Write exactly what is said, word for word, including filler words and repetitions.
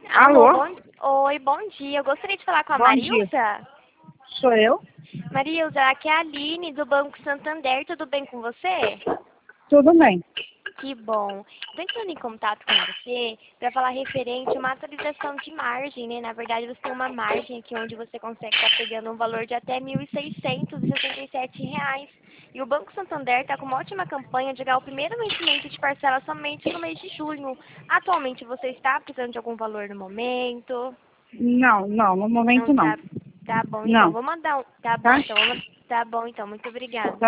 Alô, Alô? bom... Oi, bom dia. Eu gostaria de falar com a Bom dia. Marilza. Sou eu? Marilza, aqui é a Aline, do Banco Santander. Tudo bem com você? Tudo bem. Que bom. Estou entrando em contato com você para falar referente a uma atualização de margem, né? Na verdade, você tem uma margem aqui onde você consegue estar pegando um valor de até mil seiscentos e sessenta e sete reais. E o Banco Santander está com uma ótima campanha de ganhar o primeiro vencimento de parcela somente no mês de junho. Atualmente, você está precisando de algum valor no momento? Não, não, no Não momento não. tá. Tá bom, então. Não, Vou mandar um. Tá bom, tá? então. Vou... Tá bom, então. Muito obrigada.